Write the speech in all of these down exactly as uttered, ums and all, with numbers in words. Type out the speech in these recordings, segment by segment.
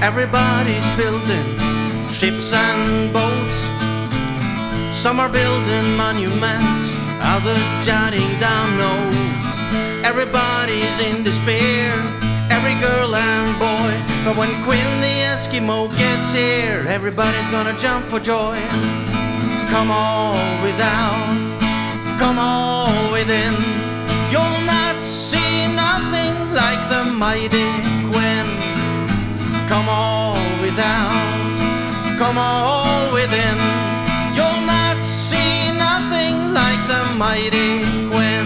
Everybody's building ships and boats. Some are building monuments, others jotting down notes. Everybody's in despair, every girl and boy. But when Quinn the Eskimo gets here, everybody's gonna jump for joy. Come all without, come all within. You'll not see nothing like the mighty Quinn. Come all without, come all within. You'll not see nothing like the mighty Quinn.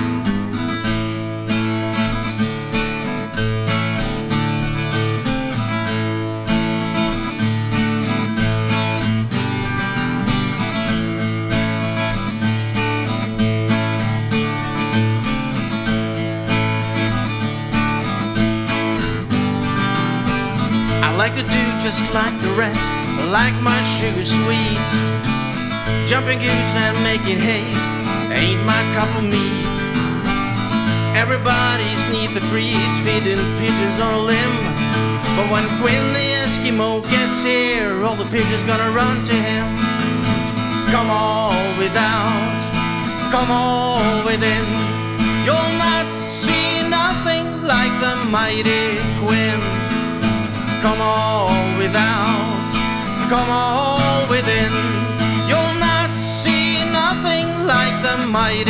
I like to do just like the rest, like my shoes sweet. Jumping goose and making haste ain't my cup of meat. Everybody's neath the trees feeding pigeons on a limb. But when Quinn the Eskimo gets here, all the pigeons gonna run to him. Come all without, come all within. You'll not see nothing like the mighty Quinn. Come all without, come all within. You'll not see nothing like the mighty